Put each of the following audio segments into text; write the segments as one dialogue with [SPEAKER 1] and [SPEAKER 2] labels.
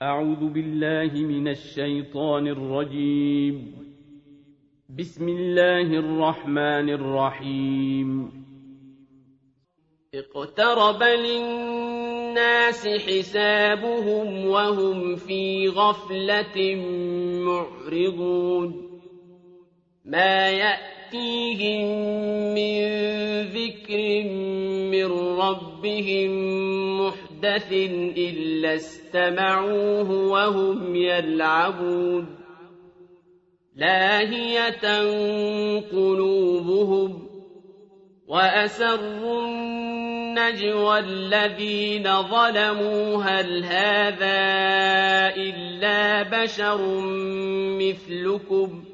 [SPEAKER 1] أعوذ بالله من الشيطان الرجيم. بسم الله الرحمن الرحيم. اقترب للناس حسابهم وهم في غفلة معرضون. ما يأتيهم من ذكر من ربهم محدث إلا استمعوه وهم يلعبون. لاهية قلوبهم وأسروا النجوى الذين ظلموا هل هذا إلا بشر مثلكم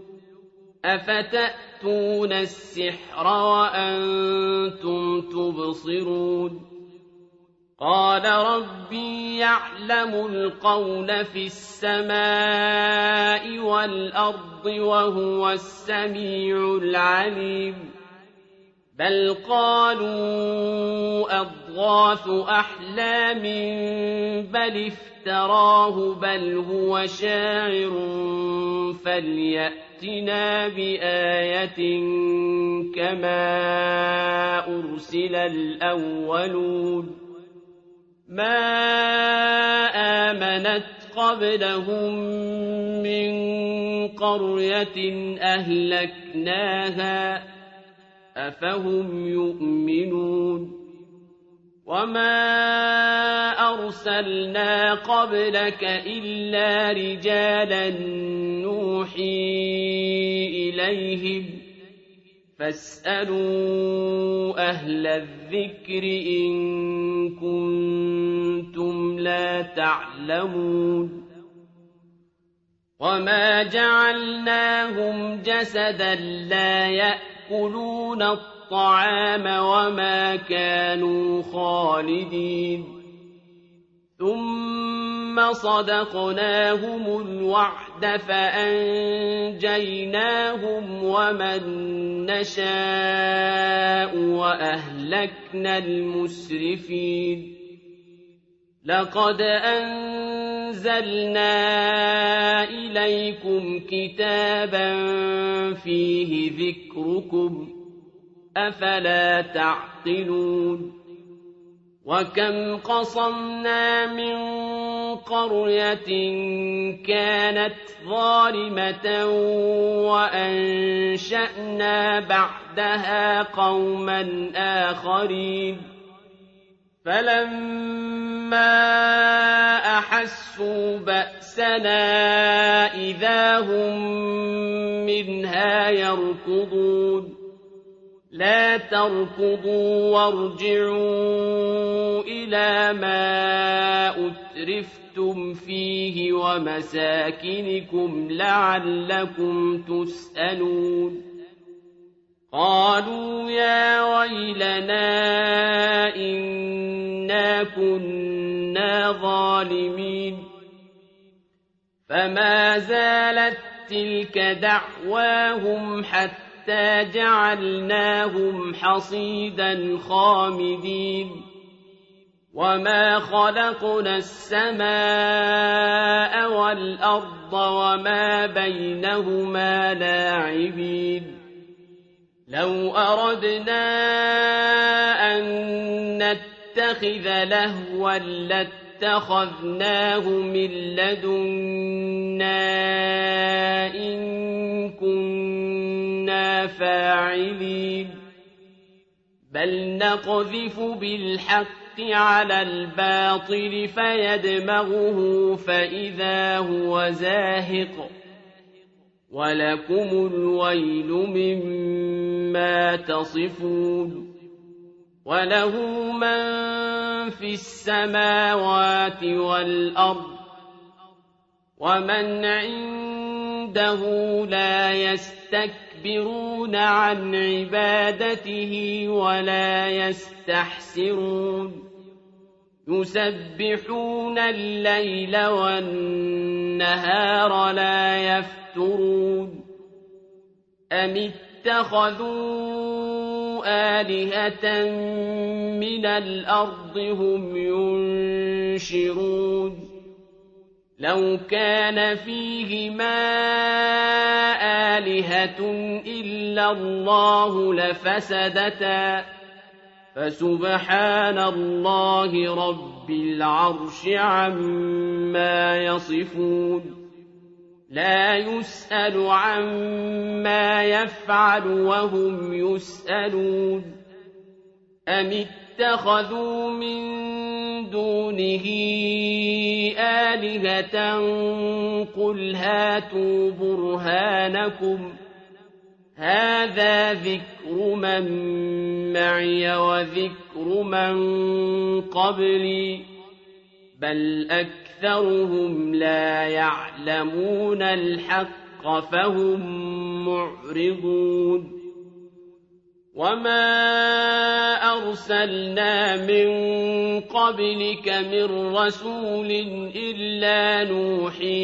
[SPEAKER 1] أفتأتون السحر وأنتم تبصرون. قال ربي يعلم القول في السماء والأرض وهو السميع العليم. بل قالوا أضغاث أحلام بل افتراه بل هو شاعر فليأتنا بآية كما أرسل الأولون. ما آمنت قبلهم من قرية أهلكناها أفهم يؤمنون. وما أرسلنا قبلك إلا رجالا نوحي إليهم فاسألوا أهل الذكر إن كنتم لا تعلمون. وما جعلناهم جسدا لا يأكلون الطعام وما كانوا خالدين. ثم صدقناهم الوعد فأنجيناهم ومن نشاء وأهلكنا المسرفين. لقد أنزلنا إليكم كتابا فيه ذكركم أفلا تعقلون. وكم قصمنا من قرية كانت ظالمة وأنشأنا بعدها قوما آخرين فلما أحسوا بأسنا إذا هم منها يركضون. لا تركضوا وارجعوا إلى ما أترفتم فيه ومساكنكم لعلكم تسألون. قالوا يا ويلنا إنا كنا ظالمين. فما زالت تلك دعواهم حتى جعلناهم حصيدا خامدين. وما خلقنا السماء والأرض وما بينهما لاعبين. لو أردنا أن نتخذ لهوا لاتخذناه من لدنا إن كنا فاعلين. بل نقذف بالحق على الباطل فيدمغه فإذا هو زاهق. ولكم الويل مما تصفون. وله من في السماوات والأرض ومن عنده لا يستكبرون عن عبادته ولا يستحسرون. يسبحون الليل والنهار لا يفترون. أم اتخذوا آلهة من الأرض هم ينشرون لو كان فيهما آلهة إلا الله لفسدتا فسبحان الله رب العرش عما يصفون لا يسأل عما يفعل وهم يسألون أم اتخذوا من دونه آلهة قل هاتوا برهانكم هذا ذكر من معي وذكر من قبلي بل أكثرهم لا يعلمون الحق فهم معرضون وما أرسلنا من قبلك من رسول إلا نوحي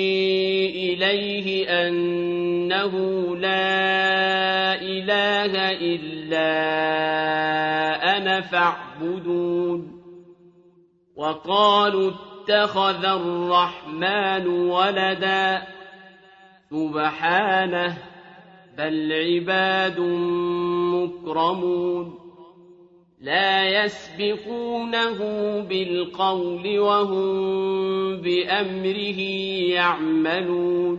[SPEAKER 1] إليه أنه لا إله إلا أنا فاعبدون وقالوا اتخذ الرحمن ولدا سبحانه بل عباد مكرمون لا يسبقونه بالقول وهم بأمره يعملون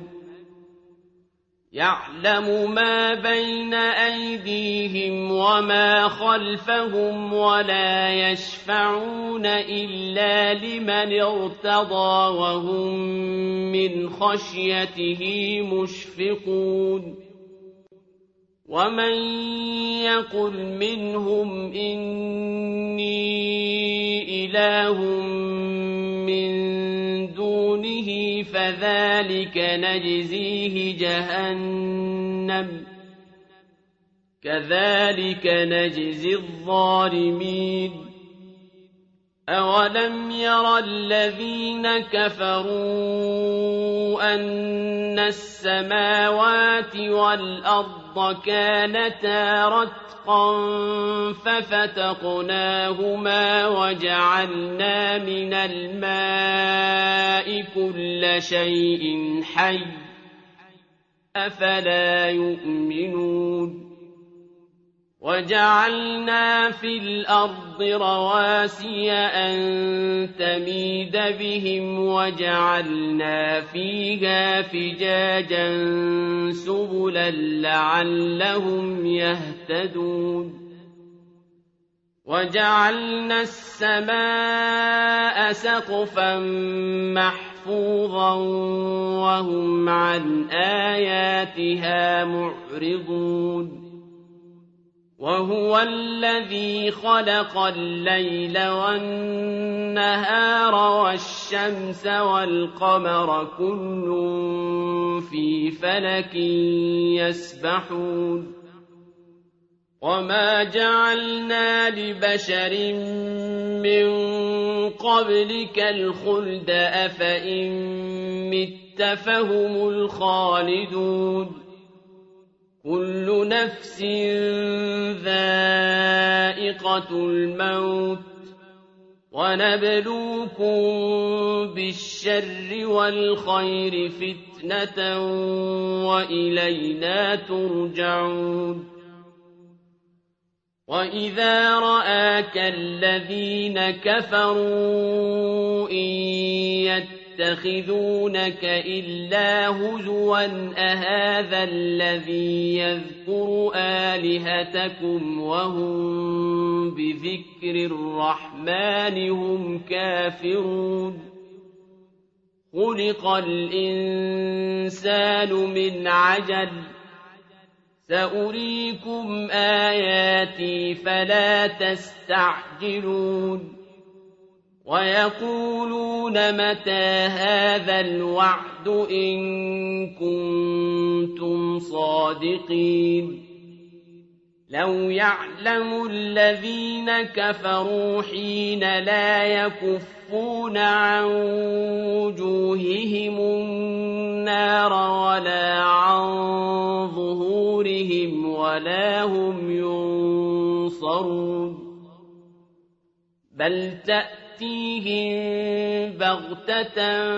[SPEAKER 1] يعلم ما بين أيديهم وما خلفهم ولا يشفعون إلا لمن ارتضى وهم من خشيته مشفقون ومن يقل منهم إني إله من دونه فذلك نجزيه جهنم كذلك نجزي الظالمين أولم ير الذين كفروا أن السماوات والأرض كانتا رتقا ففتقناهما وجعلنا من الماء كل شيء حي أفلا يؤمنون وجعلنا في الأرض رواسي أن تميد بهم وجعلنا فيها فجاجا سبلا لعلهم يهتدون وجعلنا السماء سقفا محفوظا وهم عن آياتها معرضون وهو الذي خلق الليل والنهار والشمس والقمر كل في فلك يسبحون وما جعلنا لبشر من قبلك الخلد أفإن مت فهم الخالدون كل نفس ذائقة الموت ونبلوكم بالشر والخير فتنة وإلينا ترجعون وإذا رآك الذين كفروا إن يتخذونك إلا هزوا أهذا الذي يذكر آلهتكم وهم بذكر الرحمن هم كافرون خلق الإنسان من عجل سأريكم آياتي فلا تستعجلون ويقولون متى هذا الوعد إن كنتم صادقين لو يعلم الذين كفروا حين لا يكفون عن وجوههم النار ولا عن ظهورهم ولا هم ينصرون بل تأتيهم تأتيهم بغتة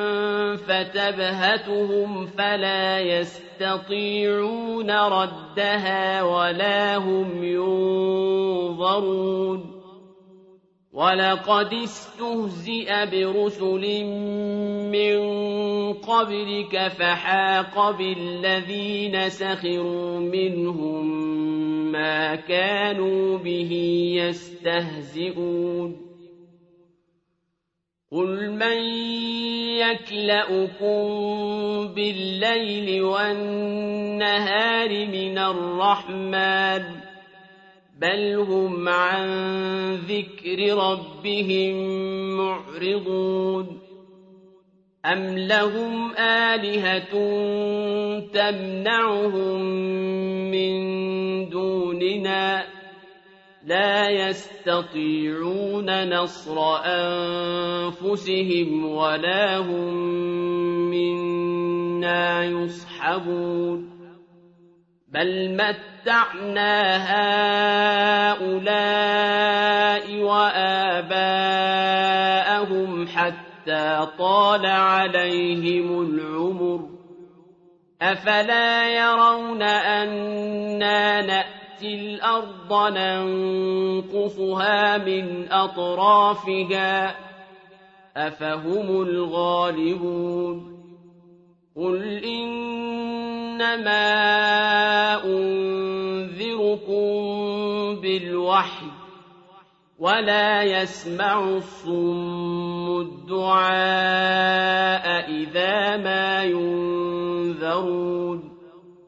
[SPEAKER 1] فتبهتهم فلا يستطيعون ردها ولا هم ينظرون ولقد استهزئ برسل من قبلك فحاق بالذين سخروا منهم ما كانوا به يستهزئون قل من يكلؤكم بالليل والنهار من الرحمن بل هم عن ذكر ربهم معرضون أم لهم آلهة تمنعهم من دوننا لا يستطيعون نصر أنفسهم ولا هم منا يصحبون بل متعنا هؤلاء وآباءهم حتى طال عليهم العمر أفلا يرون أنا نأتي الأرض ننقصها من أطرافها أفهم الغالبون قل إنما أنذركم بالوحي ولا يسمع الصم الدعاء إذا ما ينذرون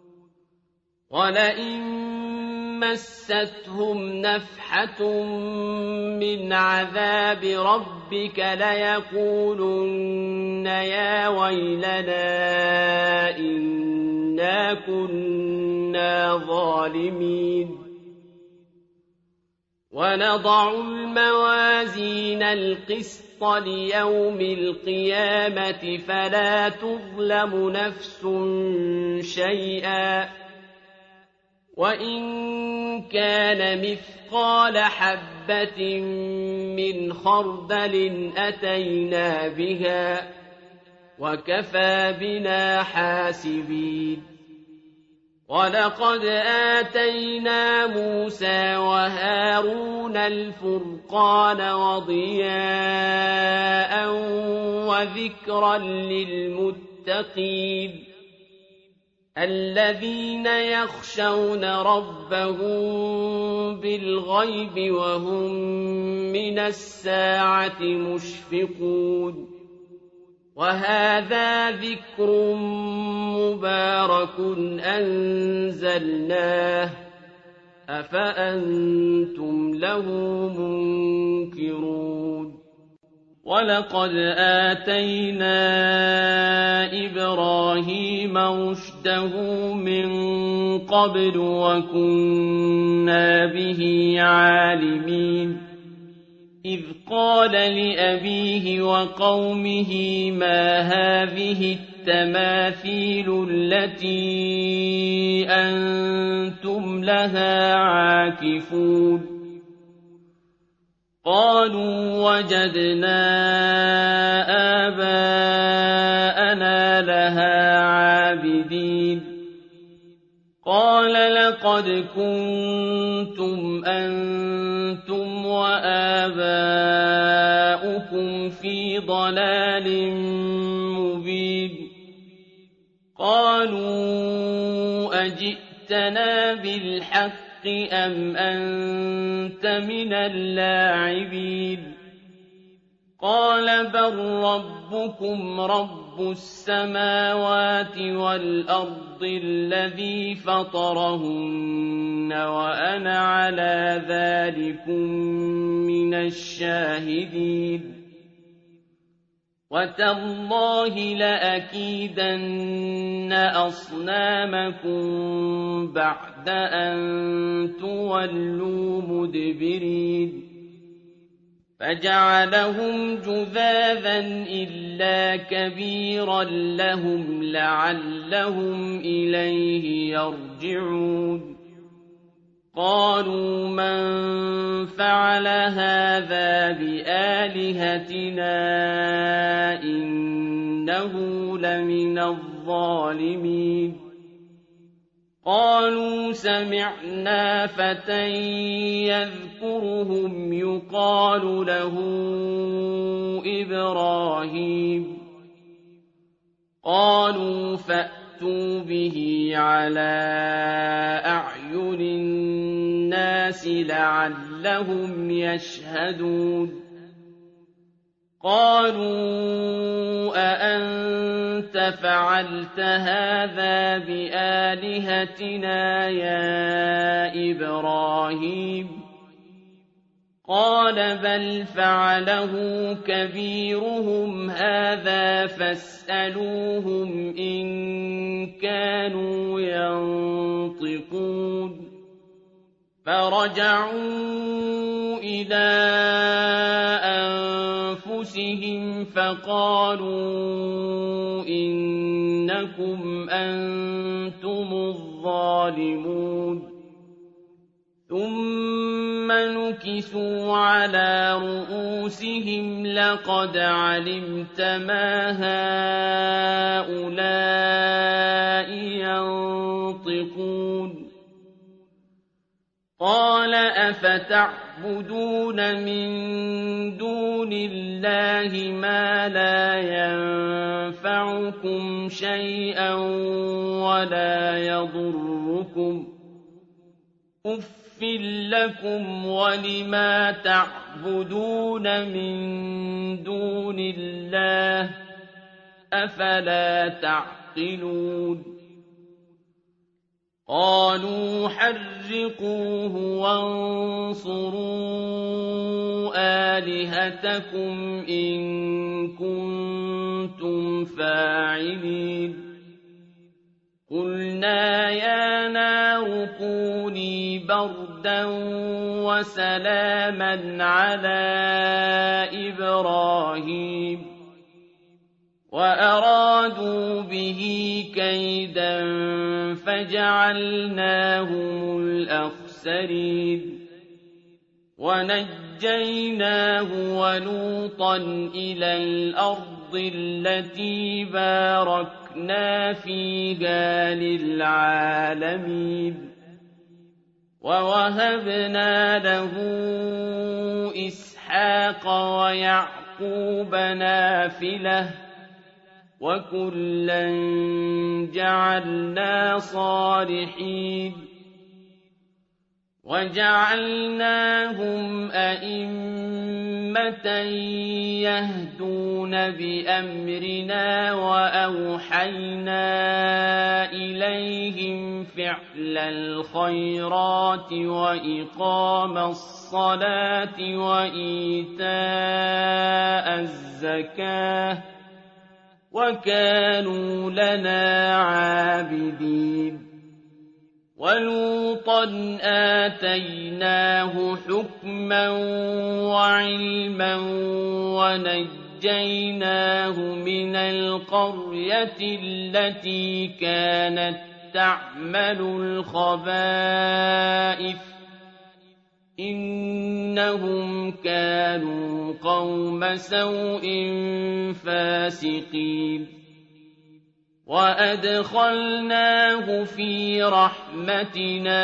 [SPEAKER 1] ولئن مستهم نفحة من عذاب ربك ليقولن يا ويلنا إنا كنا ظالمين ونضع الموازين القسط ليوم القيامة فلا تظلم نفس شيئا وإن كان مثقال حبة من خردل أتينا بها وكفى بنا حاسبين ولقد آتينا موسى وهارون الفرقان وضياء وذكرا للمتقين الذين يخشون ربهم بالغيب وهم من الساعة مشفقون وهذا ذكر مبارك أنزلناه أفأنتم له منكرون ولقد آتينا إبراهيم رشده من قبل وكنا به عالمين إذ قال لأبيه وقومه ما هذه التماثيل التي أنتم لها عاكفون قالوا وجدنا آباءنا لها عابدين قال لقد كنتم أنتم وآباؤكم في ضلال مبين قالوا أجئتنا بالحق أم أنت من اللاعبين قال بل ربكم رب السماوات والأرض الذي فطرهن وأنا على ذلكم من الشاهدين وتالله لأكيدن أصنامكم بعد أن تولوا مدبرين فجعلهم جذاذا إلا كبيرا لهم لعلهم إليه يرجعون قالوا من فعل هذا بآلهتنا إنه لمن الظالمين قالوا سمعنا فتى يذكرهم يقال له إبراهيم قالوا فأتوا به على أعين الناس لعلهم يشهدون قالوا أأنت فعلت هذا بآلهتنا يا إبراهيم قال بل فعله كبيرهم هذا فاسألوهم إن كانوا ينطقون فرجعوا إلى أنفسهم فقالوا إنكم أنتم الظالمون ثم نكسوا على رؤوسهم لقد علمت ما هؤلاء ينطقون قال أفتعبدون من دون الله ما لا ينفعكم شيئا ولا يضركم أُفٍّ لكم ولما تعبدون من دون الله أفلا تعقلون قالوا حرقوه وانصروا آلهتكم إن كنتم فاعلين قلنا يا نار كوني بردا وسلاما على إبراهيم وأرادوا به كيدا فجعلناهم الأخسرين ونجيناه ولوطا إلى الأرض التي باركنا فيها للعالمين ووهبنا له إسحاق ويعقوب نافلة وكلا جعلنا صالحين وجعلناهم أئمة يهدون بأمرنا وأوحينا إليهم فعل الخيرات وإقام الصلاة وإيتاء الزكاة وكانوا لنا عابدين ولوطا آتيناه حكما وعلما ونجيناه من القرية التي كانت تعمل الخبائث إنهم كانوا قوم سوء فاسقين وأدخلناه في رحمتنا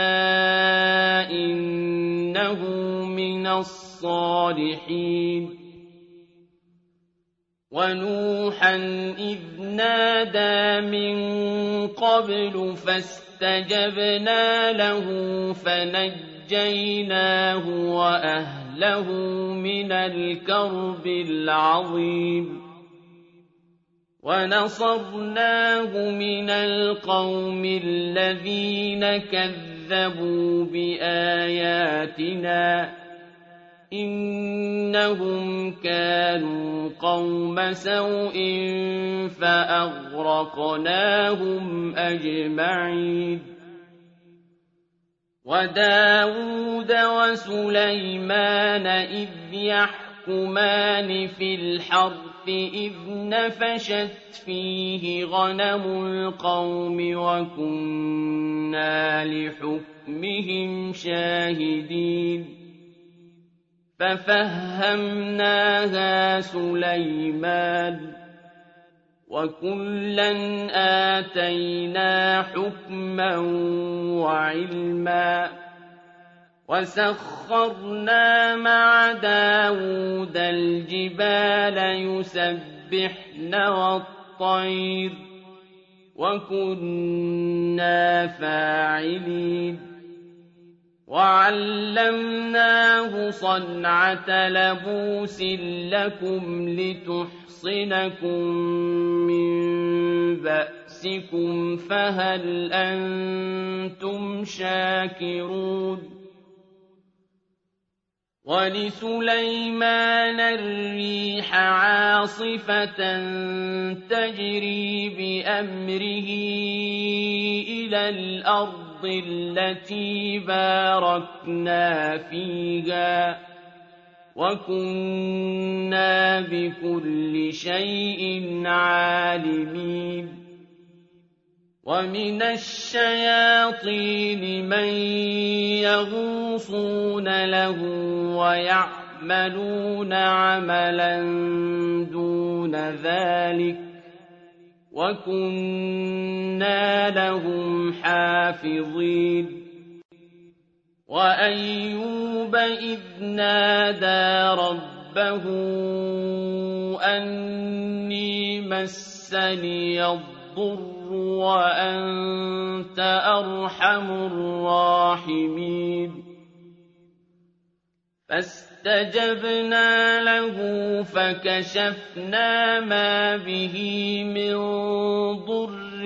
[SPEAKER 1] إنه من الصالحين ونوحا إذ نادى من قبل فاستجبنا له فنجيناه وأهله من الكرب العظيم ونصرناه من القوم الذين كذبوا بآياتنا إنهم كانوا قوم سوء فأغرقناهم أجمعين وداود وسليمان إذ يحكمون يحكمان في الحرث إذ نفشت فيه غنم القوم وكنا لحكمهم شاهدين ففهمناها سليمان وكلا آتينا حكما وعلما وسخرنا مع داود الجبال يسبحن والطير وكنا فاعلين وعلمناه صنعة لبوس لكم لتحصنكم من بأسكم فهل أنتم شاكرون ولسليمان الريح عاصفة تجري بأمره إلى الأرض التي باركنا فيها وكنا بكل شيء عالمين ومن الشياطين من يغوصون له ويعملون عملا دون ذلك وكنا لهم حافظين وأيوب إذ نادى ربه أني مسني الضر وأنت أرحم الراحمين فاستجبنا له فكشفنا ما به من ضر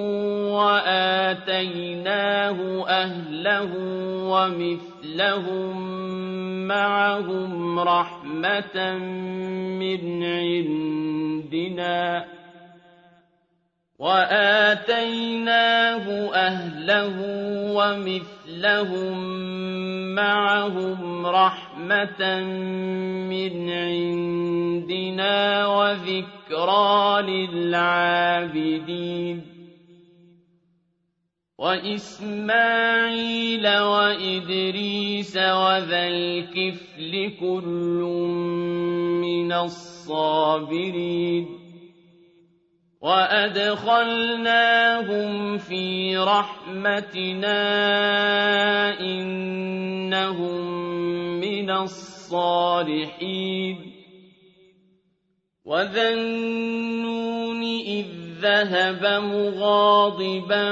[SPEAKER 1] وآتيناه أهله ومثلهم معهم رحمة من عندنا وآتيناه أهله ومثلهم معهم رحمة من عندنا وذكرى للعابدين وإسماعيل وإدريس وذا الكفل كل من الصابرين وأدخلناهم في رحمتنا إنهم من الصالحين وذا النون إذ ذهب مغاضبا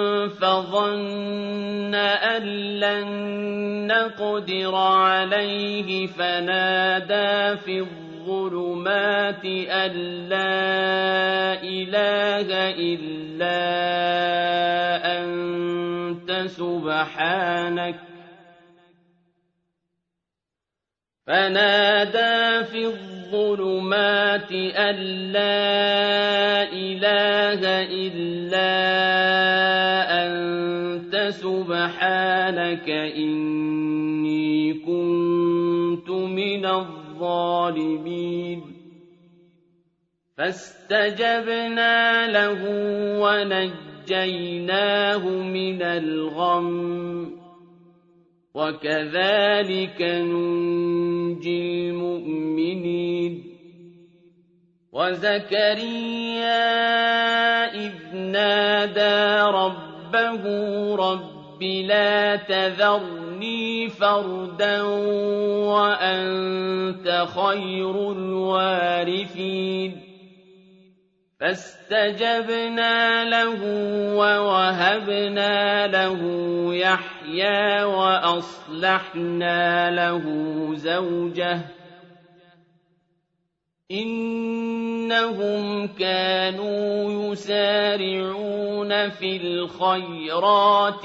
[SPEAKER 1] فظن أن لن نقدر عليه فنادى في الظلمات أن لا إله إلا أنت سبحانك أن لا إله إلا أنت سبحانك إني كنت من الظالمين فاستجبنا له ونجيناه من الغم وكذلك ننجي المؤمنين وزكريا إذ نادى ربه رب لا تذرني فردا وأنت خير الوارثين فاستجبنا له ووهبنا له يحيى وأصلحنا له زوجه إنهم كانوا يسارعون في الخيرات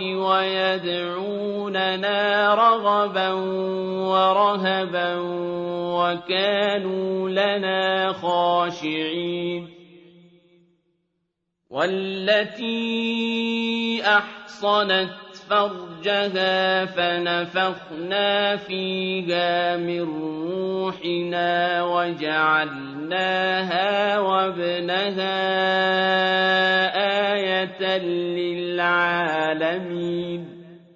[SPEAKER 1] ويدعوننا رغبا ورهبا وكانوا لنا خاشعين والتي أحصنت فرجها فنفخنا فيها من روحنا وجعلناها وابنها آية للعالمين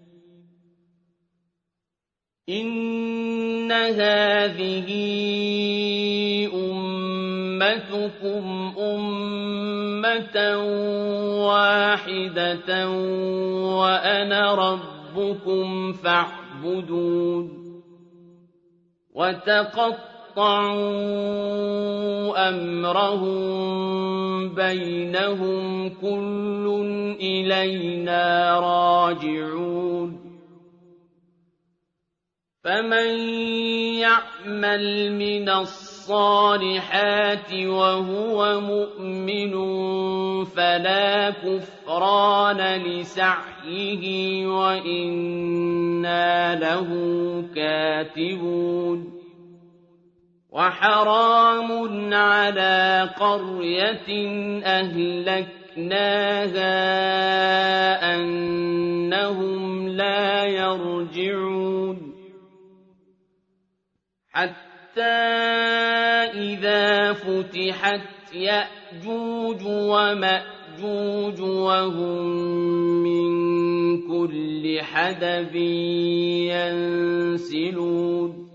[SPEAKER 1] إن هذه أمتكم أمة واحدة وأنا ربكم فاعبدون وتقطعوا أمرهم بينهم كل إلينا راجعون فمن يعمل من الصالحات وهو مؤمن فلا كفران لسعيه وإنا له كاتبون وحرام على قرية أهلكناها أنهم لا يرجعون حتى إذا فتحت يأجوج ومأجوج وهم من كل حدب ينسلون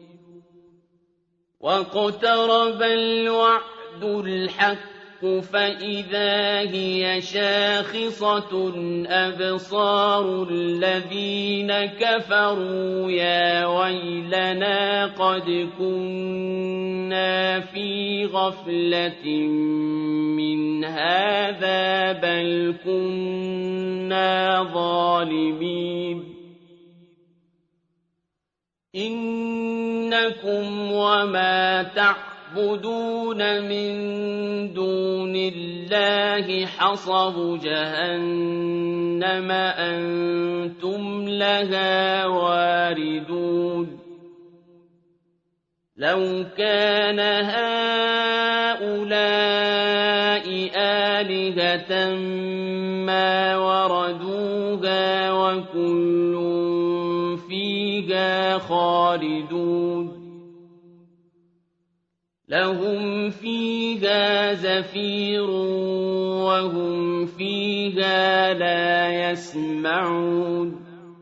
[SPEAKER 1] واقترب الوعد الحق فإذا هي شاخصة أبصار الذين كفروا يا ويلنا قد كنا في غفلة من هذا بل كنا ظالمين إنكم وما تعبدون من دون الله حصب جهنم أنتم لها واردون لو كان هؤلاء آلهة ما وردوها وكل فيها خالدون لهم فيها زفير وهم فيها لا يسمعون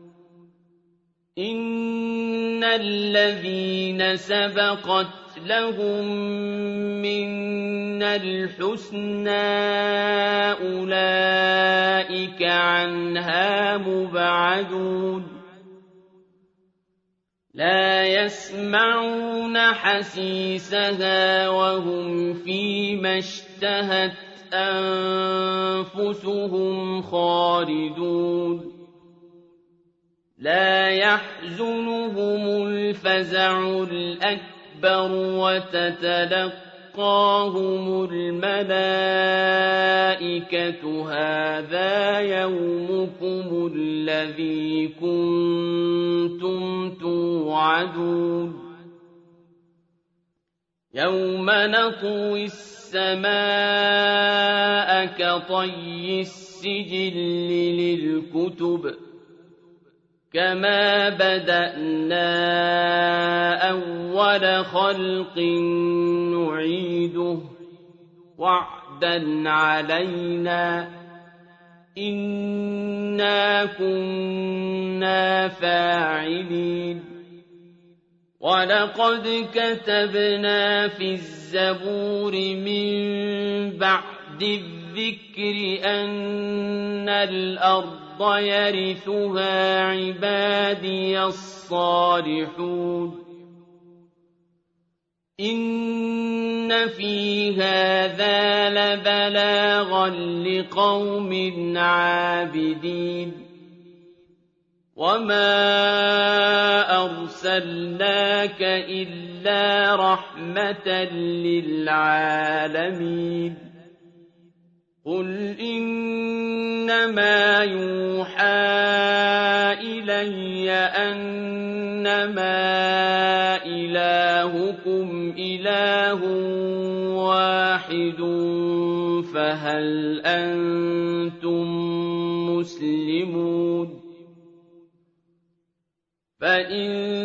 [SPEAKER 1] إن الذين سبقت لهم منا الحسنى أولئك عنها مبعدون لا يسمعون حسيسها وهم فيما اشتهت أنفسهم خالدون لا يحزنهم الفزع الأكبر وتتلقاهم الملائكة هذا يومكم الذي كنتم توعدون يوم نطوي السماء كطي السجل للكتب كما بدأنا أول خلق نعيده وعدا علينا إنا كنا فاعلين ولقد كتبنا في الزبور من بعد الذكر أن الأرض يرثها عبادي الصالحون إن في هذا لبلاغا لقوم عابدين وما أرسلناك إلا رحمة للعالمين قل إنما يوحى إلي أنما إلهكم إله واحد فهل أنتم مسلمون فإن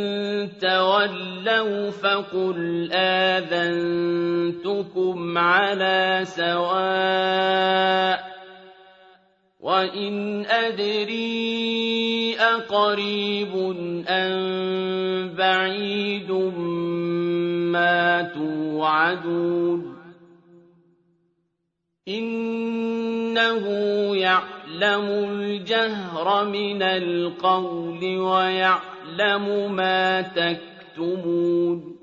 [SPEAKER 1] تولوا فقل آذنتكم على سواء وإن أدري أقريب أم بعيد ما توعدون إنه يعلم الجهر من القول ويعلم ما تكتمون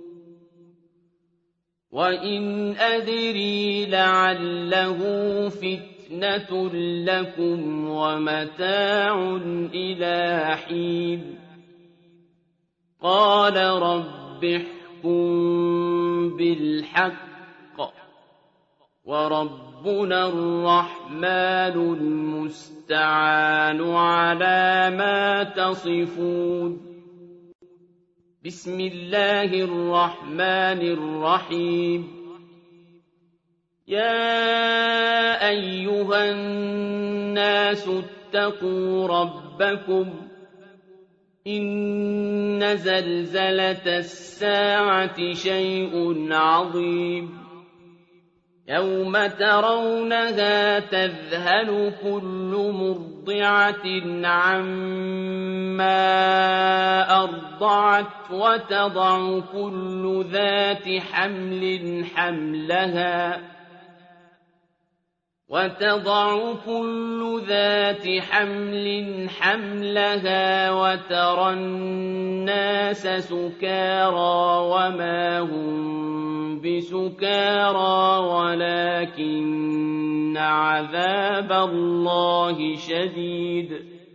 [SPEAKER 1] وإن أدري لعله فتنة لكم ومتاع إلى حين قال رب احكم بالحق وربنا الرحمن المستعان على ما تصفون بسم الله الرحمن الرحيم يا أيها الناس اتقوا ربكم إن زلزلة الساعة شيء عظيم يوم ترونها تذهل كل مرضعة عما أرضعت وتضع كل ذات حمل حملها وترى الناس سكارى وما هم بسكارى ولكن عذاب الله شديد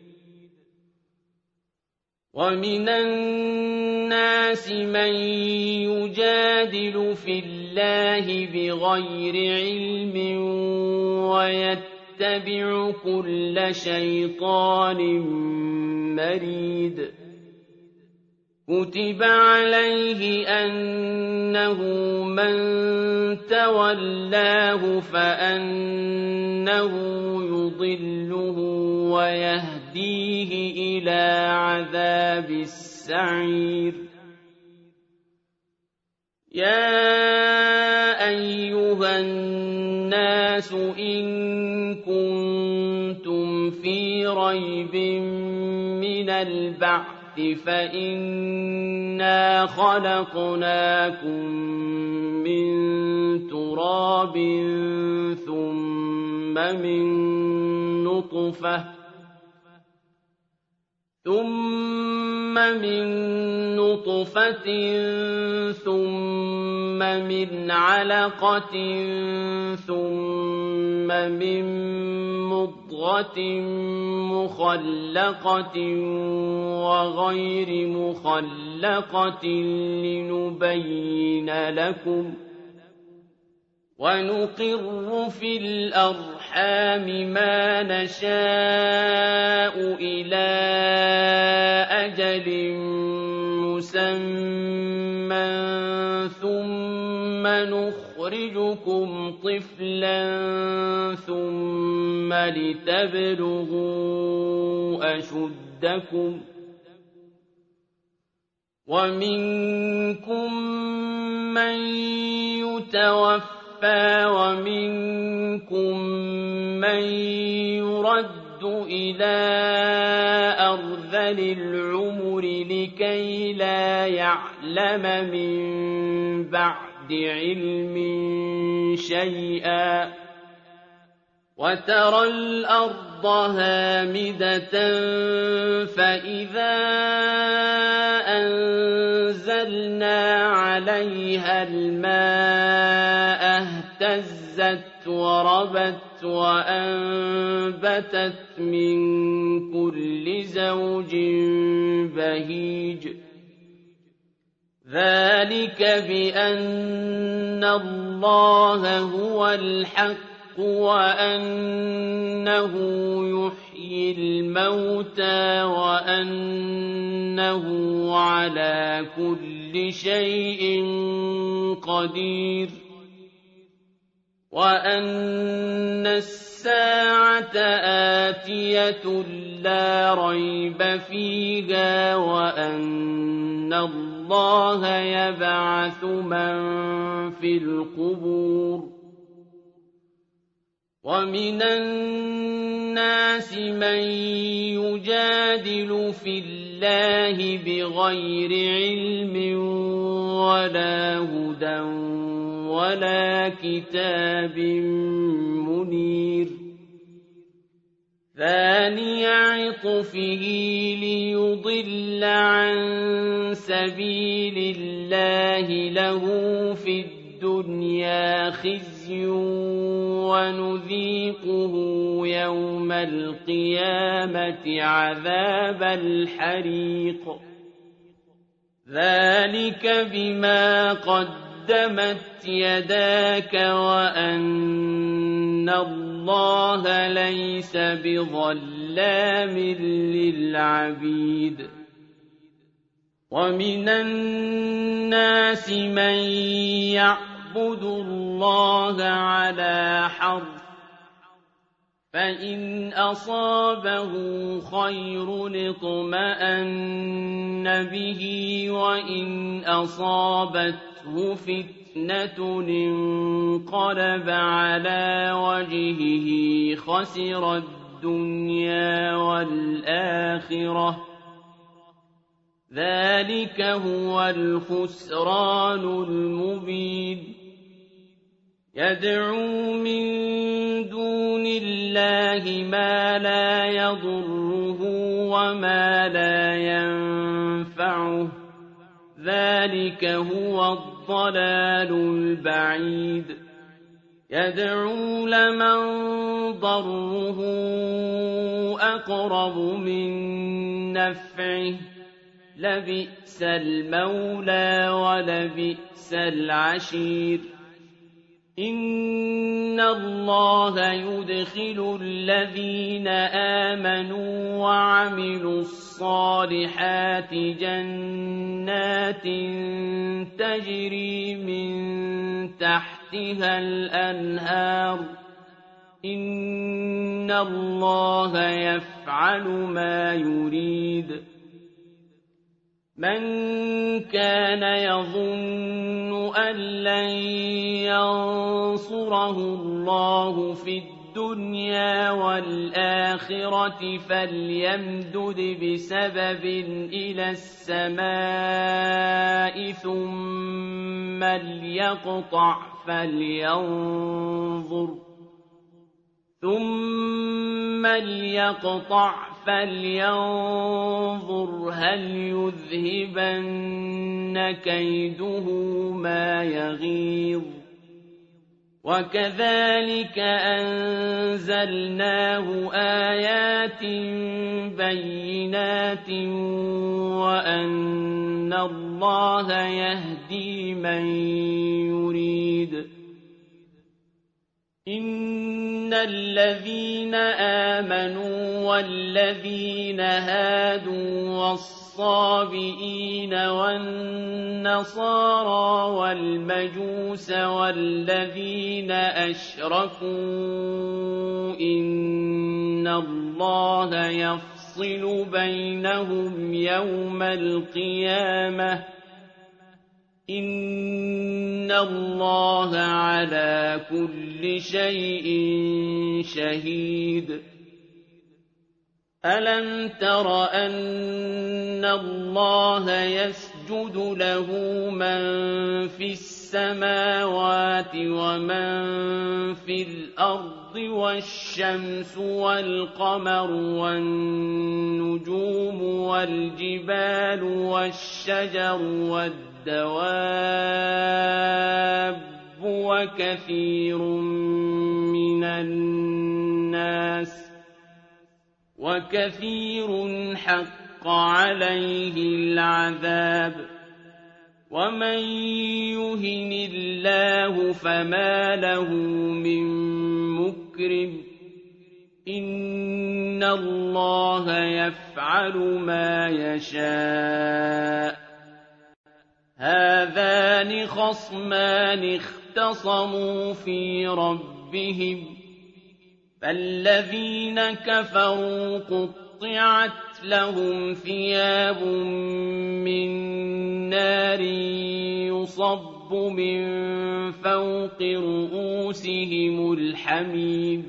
[SPEAKER 1] ومن الناس من يجادل في الله بغير علم ويتبع كل شيطان مريد كتب عليه أنه من تولاه فأنه يضله ويهديه إلى عذاب السعير يا أيها الناس إن كنتم في ريب من البعث فإنا خلقناكم من تراب ثم من نطفة ثم من علقة ثم من مضغة مخلقة وغير مخلقة لنبين لكم ونقر في الأرحام ما نشاء إلى أجل مسمى ثم نخرجكم طفلا ثم لتبلغوا أشدكم ومنكم من يتوفى ومنكم من يرد إلى أرذل العمر لكي لا يعلم من بعد علم شيئا وترى الأرض هامدة فإذا أنزلنا عليها الماء اهتزت وربت وأنبتت من كل زوج بهيج ذلك بأن الله هو الحق وأنه يحيي الموتى وأنه على كل شيء قدير وأن الساعة آتية لا ريب فيها وأن الله يبعث من في القبور ومن الناس من يجادل في الله بغير علم ولا هدى ولا كتاب منير ثاني عطفه ليضل عن سبيل الله له في الدنيا خزي ونذيقه يوم القيامة عذاب الحريق ذلك بما قدمت يداك وأن الله ليس بظلام للعبيد ومن الناس من يعبد الله على حرف فإن أصابه خير اطمأن به وإن أصابته فتنة انقلب على وجهه خسر الدنيا والآخرة ذلك هو الخسران المبين يدعو من دون الله ما لا يضره وما لا ينفعه ذلك هو الضلال البعيد يدعو لمن ضره أقرب من نفعه لبئس المولى ولبئس العشير إن الله يدخل الذين آمنوا وعملوا الصالحات جنات تجري من تحتها الأنهار إن الله يفعل ما يريد من كان يظن أن لن ينصره الله في الدنيا والآخرة فليمدد بسبب إلى السماء ثم ليقطع فلينظر هل يذهبن كيده ما يغيظ وكذلك أنزلناه آيات بينات وأن الله يهدي من يريد إن الذين آمنوا والذين هادوا والصابئين والنصارى والمجوس والذين أشركوا إن الله يفصل بينهم يوم القيامة إن الله على كل شيء شهيد ألم تر أن الله يسجد له من في السماوات ومن في الأرض والشمس والقمر والنجوم والجبال والشجر والدواب وكثير حق عليه العذاب ومن يهن الله فما له من مكرم إن الله يفعل ما يشاء هذان خصمان اختصموا في ربهم فالذين كفروا قطعت لهم ثياب من نار يصب من فوق رؤوسهم الحميم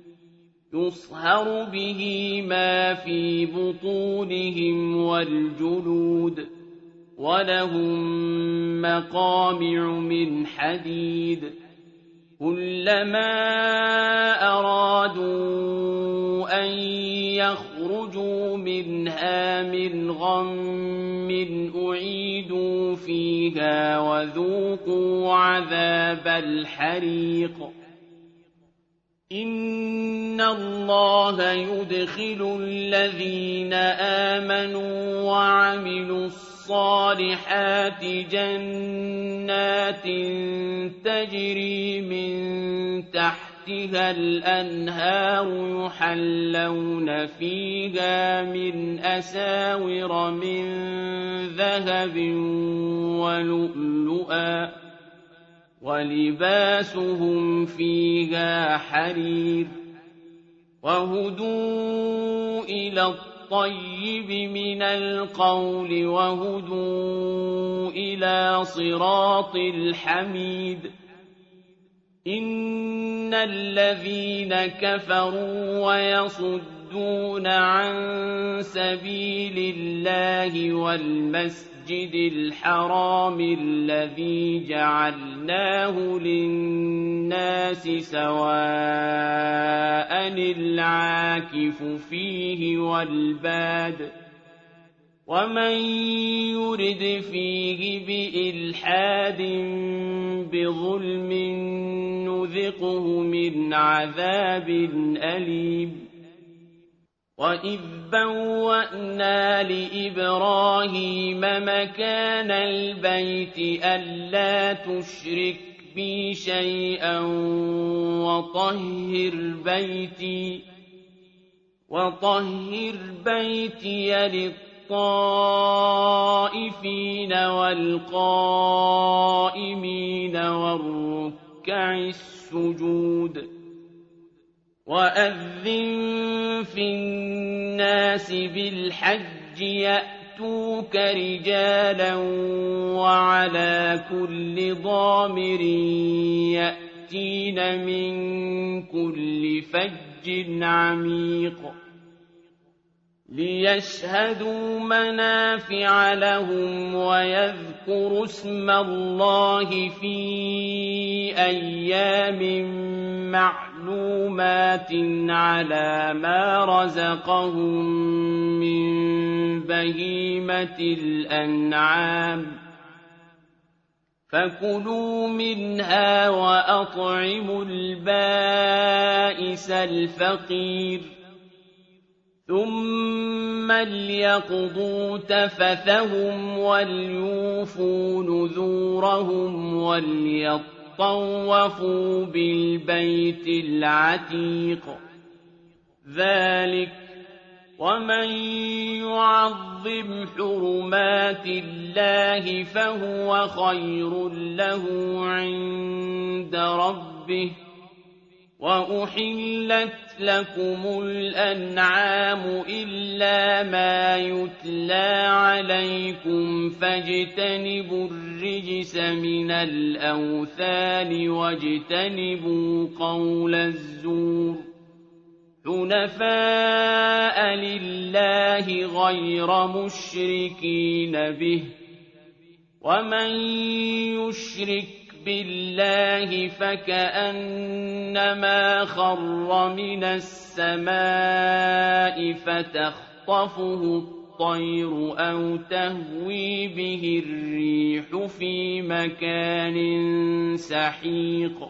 [SPEAKER 1] يصهر به ما في بطونهم والجلود ولهم مقامع من حديد كلما أرادوا أن يخرجوا منها من غم أعيدوا فيها وذوقوا عذاب الحريق إن الله يدخل الذين آمنوا وعملوا الصالحات جنات تجري من تحتها الأنهار يحلون فيها من أساور من ذهب ولؤلؤا ولباسهم فيها حرير وهدوا إلى الطيب من القول وهدوا إلى صراط الحميد إن الذين كفروا ويصدون عن سبيل الله والمسجد الحرام الذي جعلناه للناس سواء العاكف فيه والباد ومن يرد فيه بإلحاد بظلم نذقه من عذاب أليم وإذ بوأنا لإبراهيم مكان البيت ألا تشرك بي شيئا وطهر بيتي للطائفين والقائمين والركع السجود وأذن في الناس بالحج يأتوك رجالا وعلى كل ضامر يأتين من كل فج عميق ليشهدوا منافع لهم ويذكروا اسم الله في أيام معلومات على ما رزقهم من بهيمة الأنعام فكلوا منها وأطعموا البائس الفقير ثم ليقضوا تفثهم وليوفوا نذورهم وليطوفوا بالبيت العتيق ذلك ومن يعظم حرمات الله فهو خير له عند ربه وأحلت لكم الأنعام إلا ما يتلى عليكم فاجتنبوا الرجس من الأوثان واجتنبوا قول الزور حنفاء لله غير مشركين به ومن يشرك بالله فكأنما خر من السماء فتخطفه الطير أو تهوي به الريح في مكان سحيق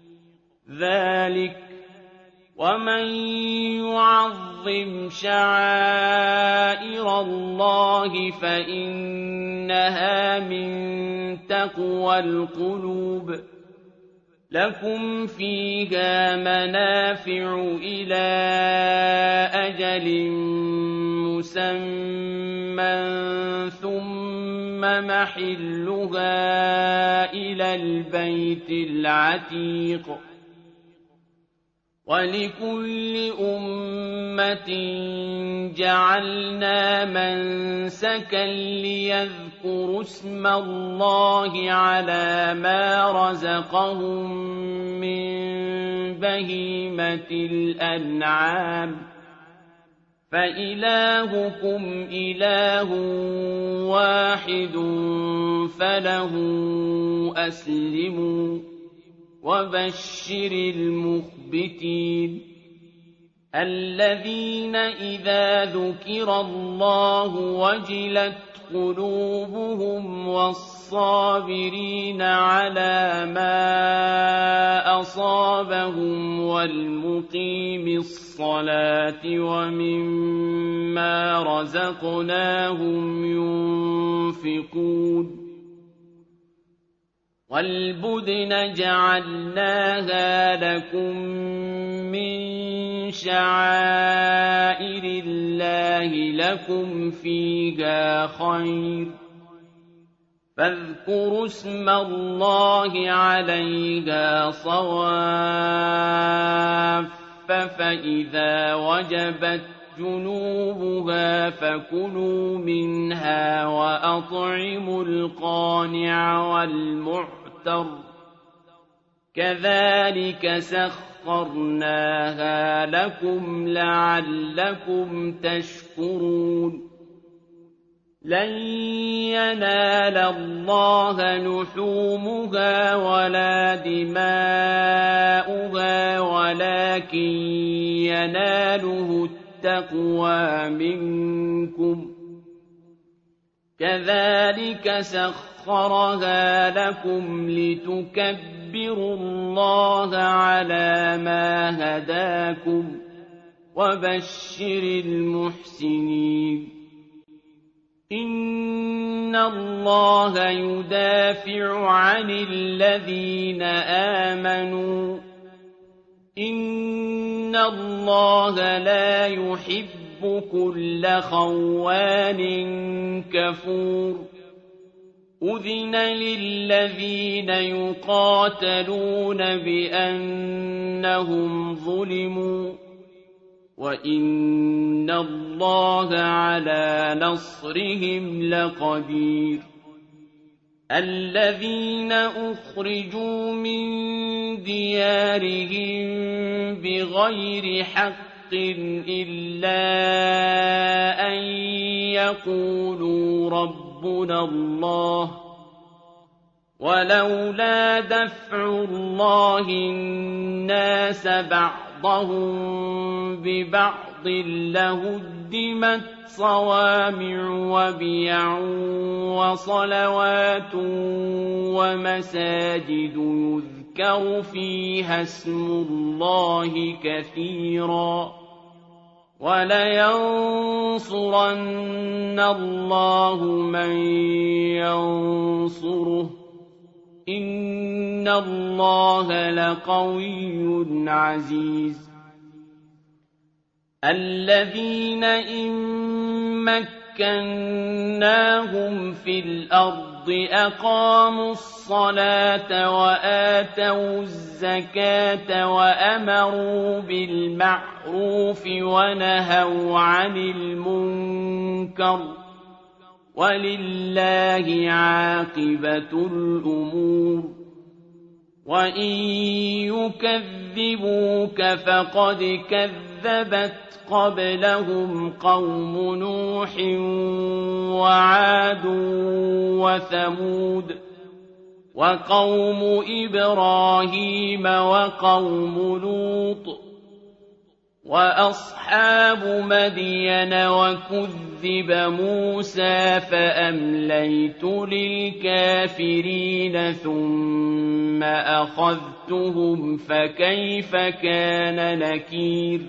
[SPEAKER 1] ذلك ومن يعظم شعائر الله فإنها من تقوى القلوب لكم فيها منافع إلى أجل مسمى ثم محلها إلى البيت العتيق وَلِكُلِّ أُمَّةٍ جَعَلْنَا مَنسَكًا لِيَذْكُرُوا اسْمَ اللَّهِ عَلَىٰ مَا رَزَقَهُم مِّن بَهِيمَةِ الْأَنْعَامِ ۖ فَإِلَٰهُكُمْ إِلَٰهٌ وَاحِدٌ فَلَهُ أَسْلِمُوا ۗ وَبَشِّرِ الْمُخْبِتِينَ الَّذِينَ إِذَا ذُكِرَ اللَّهُ وَجِلَتْ قُلُوبُهُمْ وَالصَّابِرِينَ عَلَىٰ مَا أَصَابَهُمْ وَالْمُقِيمِي الصَّلَاةِ وَمِمَّا رَزَقْنَاهُمْ يُنفِقُونَ وَالْبُدْنَ جَعَلْنَاهَا لَكُم مِّن شَعَائِرِ اللَّهِ لَكُمْ فِيهَا خَيْرٌ ۖ فاذكروا اسم الله عليها صواف فإذا وجبت جنوبها فكلوا منها وأطعموا القانع والمعتر كذلك سخرناها لكم لعلكم تشكرون لن ينال الله لحومها ولا دماؤها ولكن يناله التقوى منكم كذلك سخرها لكم لتكبروا الله على ما هداكم وبشر المحسنين إن الله يدافع عن الذين آمنوا إن الله لا يحب كل خوان كفور أذن للذين يقاتلون بأنهم ظلموا وَإِنَّ اللَّهَ عَلَىٰ نَصْرِهِمْ لَقَدِيرٌ الَّذِينَ أُخْرِجُوا مِن دِيَارِهِم بِغَيْرِ حَقٍّ إِلَّا أَن يَقُولُوا رَبُّنَا اللَّهُ وَلَوْلَا دَفْعُ اللَّهِ النَّاسَ بَعْضَهُم بِبَعْضٍ لَّهُدِّمَتْ صَوَامِعُ وَبِيَعٌ وَصَلَوَاتٌ وَمَسَاجِدُ يُذْكَرُ فِيهَا اسْمُ اللَّهِ كَثِيرًا وَلَيَنصُرَنَّ اللَّهُ مَن يَنصُرُهُ إِنَّ اللَّهَ لَقَوِيٌّ عَزِيزٌ الَّذِينَ إِن مَّكَّنَّاهُمْ فِي الْأَرْضِ أَقَامُوا الصَّلَاةَ وَآتَوُا الزَّكَاةَ وَأَمَرُوا بِالْمَعْرُوفِ وَنَهَوْا عَنِ الْمُنكَرِ وَلِلَّهِ عَاقِبَةُ الْأُمُورِ وَإِن يُكَذِّبُوكَ فَقَدْ كَذَّبَتْ قَبْلَهُمْ قَوْمُ نُوحٍ وَعَادٌ وَثَمُودُ وَقَوْمُ إِبْرَاهِيمَ وَقَوْمُ لُوطٍ وَأَصْحَابُ مَدْيَنَ وَكُذِّبَ مُوسَىٰ فَأَمْلَيْتُ لِلْكَافِرِينَ ثُمَّ أَخَذْتُهُمْ فَكَيْفَ كَانَ نَكِيرِ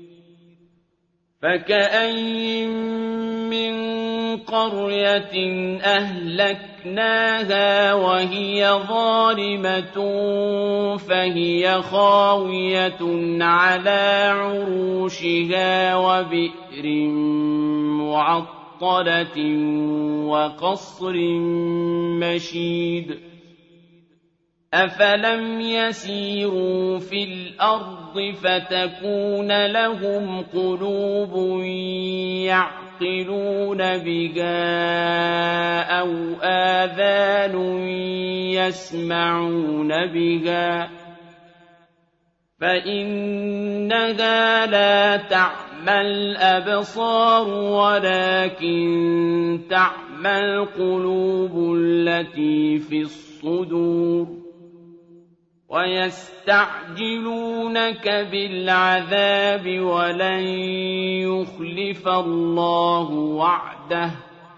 [SPEAKER 1] فَكَأَيِّن مِّن قَرْيَةٍ أَهْلَكْنَاهَا وَهِيَ ظَالِمَةٌ فَهِيَ خَاوِيَةٌ عَلَىٰ عُرُوشِهَا وَبِئْرٍ مُّعَطَّلَةٍ وَقَصْرٍ مَّشِيدٍ أفلم يسيروا في الأرض فتكون لهم قلوب يعقلون بها أو آذان يسمعون بها فإنها لا تعمى الأبصار ولكن تعمى القلوب التي في الصدور ويستعجلونك بالعذاب ولن يخلف الله وعده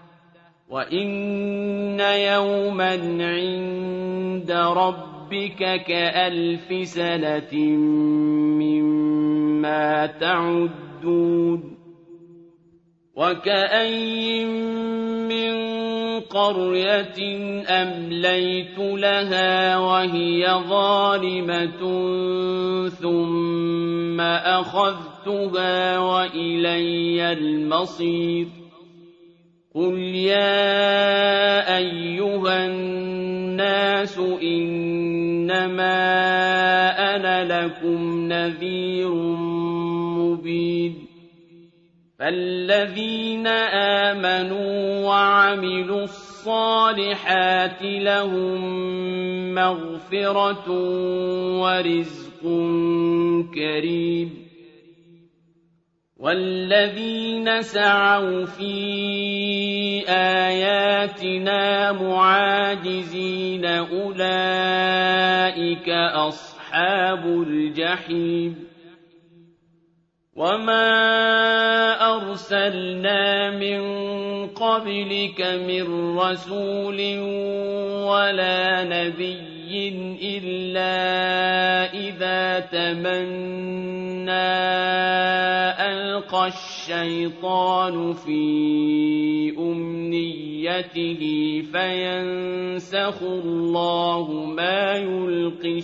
[SPEAKER 1] وإن يوما عند ربك كألف سنة مما تعدون وكأي من قرية أمليت لها وهي ظالمة ثم أخذتها وإلي المصير قل يا أيها الناس إنما أنا لكم نذير مبين فالذين آمنوا وعملوا الصالحات لهم مغفرة ورزق كريم والذين سعوا في آياتنا معاجزين أولئك أصحاب الجحيم وما أرسلنا من قبلك من رسول ولا نبي إلا إذا تمنى ألقى الشيطان في أمنيته فينسخ الله ما يلقي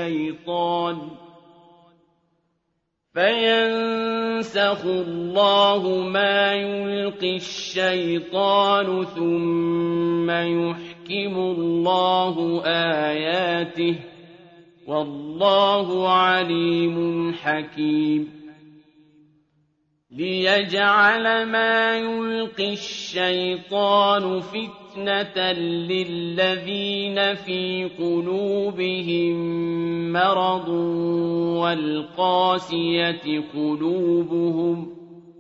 [SPEAKER 1] الشيطان ثم يحكم الله آياته والله عليم حكيم ليجعل ما يلقي الشيطان فتنة للذين في قلوبهم مرض والقاسية قلوبهم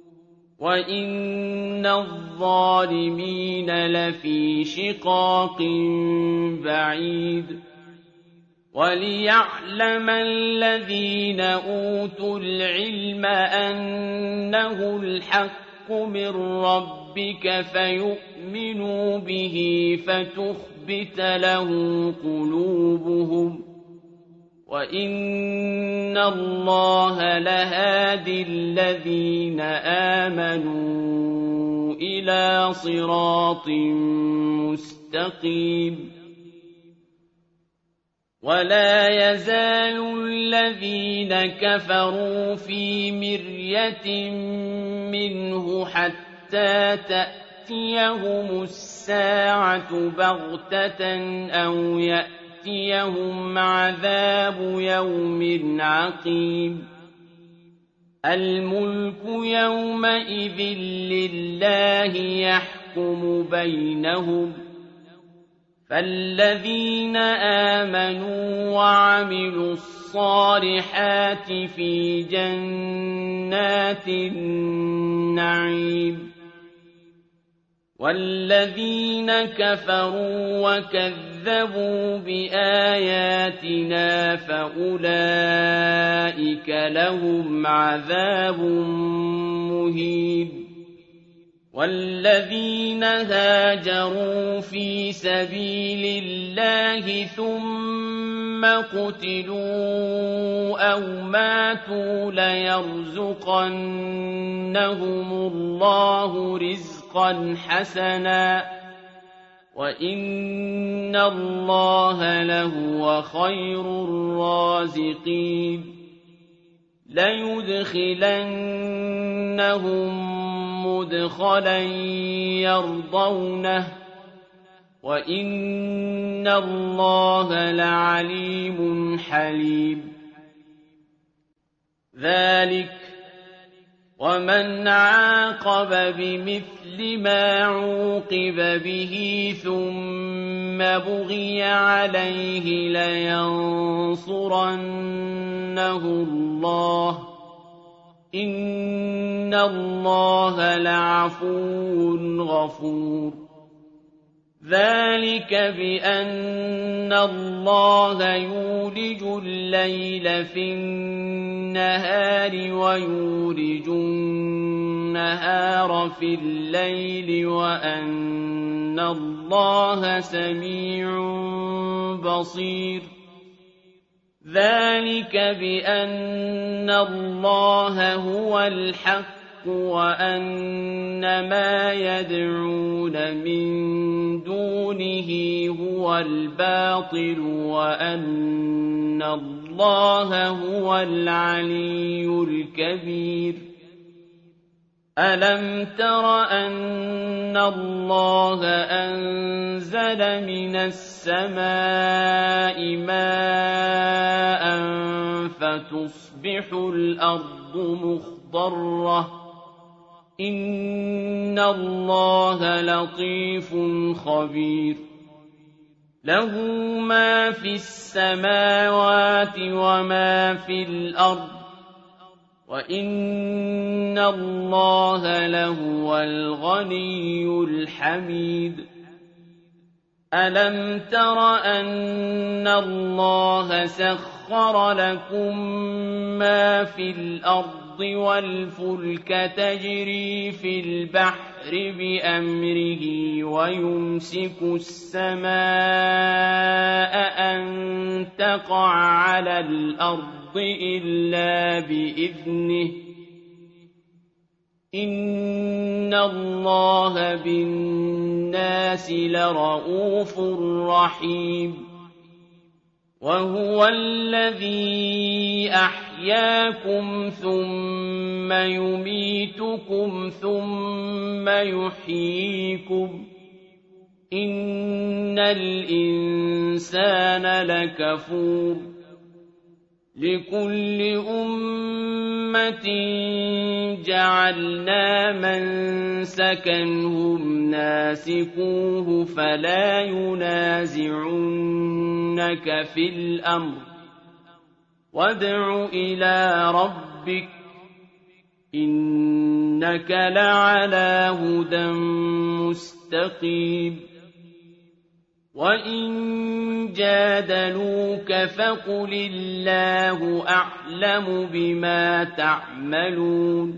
[SPEAKER 1] وإن الظالمين لفي شقاق بعيد وليعلم الذين أوتوا العلم أنه الحق من ربك فيؤمنوا به فتخبت له قلوبهم وإن الله لهادي الذين آمنوا إلى صراط مستقيم ولا يزال الذين كفروا في مرية منه حتى تأتيهم الساعة بغتة أو يأتيهم عذاب يوم عقيم الملك يومئذ لله يحكم بينهم فالذين آمنوا وعملوا الصالحات في جنات النعيم والذين كفروا وكذبوا بآياتنا فأولئك لهم عذاب مهين والذين هاجروا في سبيل الله ثم قتلوا أو ماتوا ليرزقنهم الله رزقا حسنا وإن الله لهو خير الرازقين ليدخلنهم مدخلا يرضونه وَإِنَّ اللَّهَ لَعَلِيمٌ حَلِيمٌ ذَلِكَ وَمَنْ عَاقَبَ بِمِثْلِ مَا عُوقِبَ بِهِ ثُمَّ بُغِيَ عَلَيْهِ لَيَنصُرَنَّهُ اللَّهُ إِنَّ اللَّهَ لَعَفُوٌّ غَفُورٌ ذَلِكَ بِأَنَّ اللَّهَ يُولِجُ اللَّيْلَ فِي النَّهَارِ وَيُولِجُ النَّهَارَ فِي اللَّيْلِ وَأَنَّ اللَّهَ سَمِيعٌ بَصِيرٌ ذَلِكَ بِأَنَّ اللَّهَ هُوَ الْحَقُّ وَأَنَّ مَا يَدْعُونَ مِن دُونِهِ هُوَ الْبَاطِلُ وَأَنَّ اللَّهَ هُوَ الْعَلِيُّ الْكَبِيرُ أَلَمْ تَرَ أَنَّ اللَّهَ أَنزَلَ مِنَ السَّمَاءِ مَاءً فَتُصْبِحُ الْأَرْضُ مُخْضَرَّةً إِنَّ اللَّهَ لَطِيفٌ خَبِيرٌ لَهُ مَا فِي السَّمَاوَاتِ وَمَا فِي الْأَرْضِ وَإِنَّ اللَّهَ لَهُوَ الْغَنِيُّ الْحَمِيدُ أَلَمْ تَرَ أَنَّ اللَّهَ سَخَّرَ لَكُم مَّا فِي الْأَرْضِ وَالْفُلْكَ تَجْرِي فِي الْبَحْرِ بِأَمْرِهِ وَيُمْسِكُ السَّمَاءَ أَن تَقَعَ عَلَى الْأَرْضِ إِلَّا بِإِذْنِهِ إِنَّ اللَّهَ بِالنَّاسِ لَرَءُوفٌ رَحِيمٌ وَهُوَ الَّذِي أَحْيَاكُمْ ثُمَّ يُمِيتُكُمْ ثُمَّ يُحْيِيكُمْ إِنَّ الْإِنسَانَ لَكَفُورٌ لِكُلِّ أُمَّةٍ جَعَلْنَا مَنسَكًا هُمْ نَاسِكُوهُ فَلَا يُنَازِعُنَّكَ فِي الْأَمْرِ وَادْعُ إِلَىٰ رَبِّكَ إِنَّكَ لَعَلَىٰ هُدًى مُّسْتَقِيمٍ وَإِن جَادَلُوكَ فَقُلِ اللَّهُ أَعْلَمُ بِمَا تَعْمَلُونَ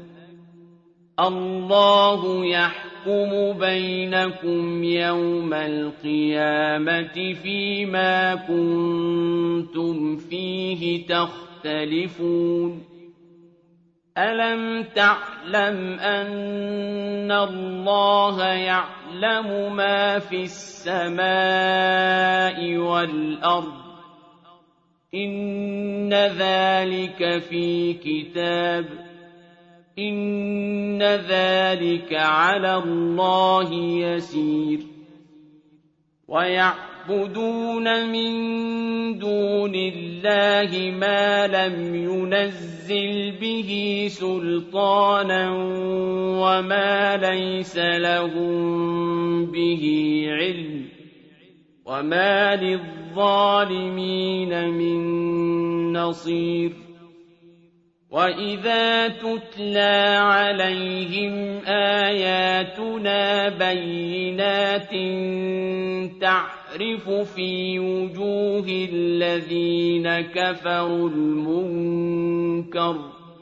[SPEAKER 1] اللَّهُ يَحْكُمُ بَيْنَكُمْ يَوْمَ الْقِيَامَةِ فِيمَا كُنتُمْ فِيهِ تَخْتَلِفُونَ أَلَمْ تَعْلَمْ أَنَّ اللَّهَ يَعْلَمُ مَا فِي السَّمَاءِ وَالْأَرْضِ إِنَّ ذَلِكَ فِي كِتَابٍ إِنَّ ذَلِكَ عَلَى اللَّهِ يَسِيرٌ وَيَعْبُدُونَ مِن دُونِ اللَّهِ مَا لَمْ يُنَزِّلْ بِهِ سُلْطَانًا وَمَا لَيْسَ لَهُم بِهِ عِلْمٌ وَمَا لِلظَّالِمِينَ مِن نَّصِيرٍ وَإِذَا تُتْلَىٰ عَلَيْهِمْ آيَاتُنَا بَيِّنَاتٍ تَعْرِفُ فِي وُجُوهِ الَّذِينَ كَفَرُوا الْمُنكَرَ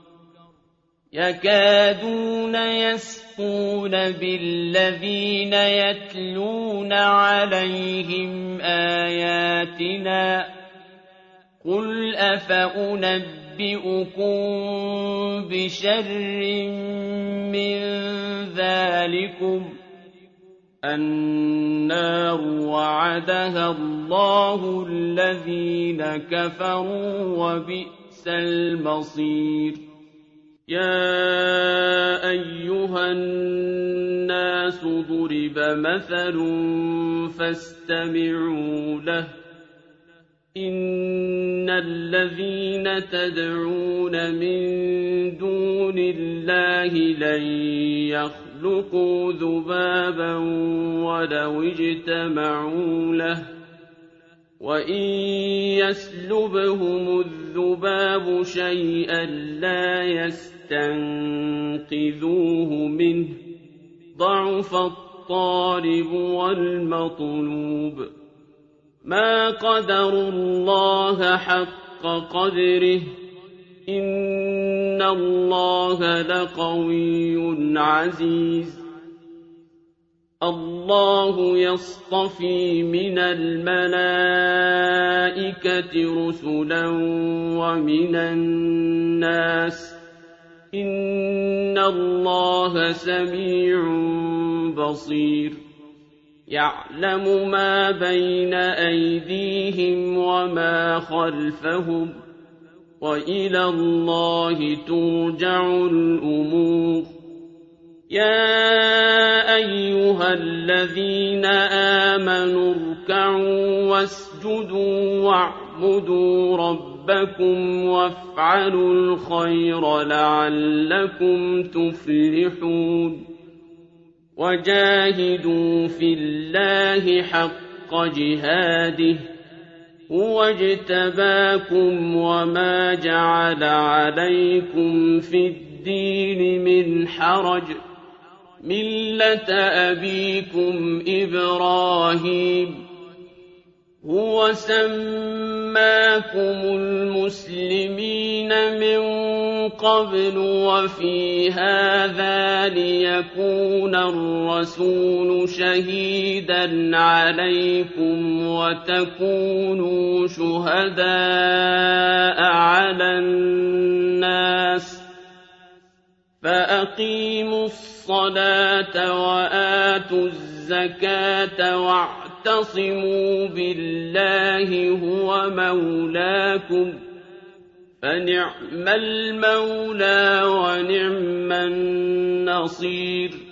[SPEAKER 1] يَكَادُونَ يَسْطُونَ بِالَّذِينَ يَتْلُونَ عَلَيْهِمْ آيَاتِنَا قُلْ أَفَأُنَبِّئُكُم بِشَرٍّ مِّن ذَٰلِكُمُ النَّارُ وَعَدَهَا اللَّهُ الَّذِينَ كَفَرُوا وَبِئْسَ الْمَصِيرُ يَا أَيُّهَا النَّاسُ الناس ضرب مثل فاستمعوا له إن الذين تدعون من دون الله لن يخلقوا ذبابا ولو اجتمعوا له وإن يسلبهم الذباب شيئا لا يستنقذوه منه ضعف الطالب والمطلوب ما قدروا الله حق قدره إن الله لقوي عزيز الله يصطفي من الملائكة رسلا ومن الناس إن الله سميع بصير يعلم ما بين أيديهم وما خلفهم وإلى الله ترجع الأمور يا أيها الذين آمنوا اركعوا واسجدوا واعبدوا ربكم وافعلوا الخير لعلكم تفلحون وجاهدوا في الله حق جهاده هو اجتباكم وما جعل عليكم في الدين من حرج ملة أبيكم إبراهيم هو سماكم المسلمين من قبل وفي هذا ليكون الرسول شهيدا عليكم وتكونوا شهداء على الناس فأقيموا الصلاة وآتوا الزكاة واعتصموا بالله هو مولاكم فنعم المولى ونعم النصير